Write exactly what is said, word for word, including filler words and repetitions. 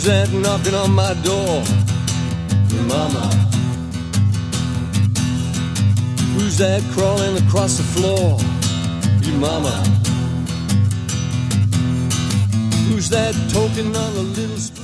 that knocking on my door? Your mama. Who's that crawling across the floor? Your mama. Who's that token on the little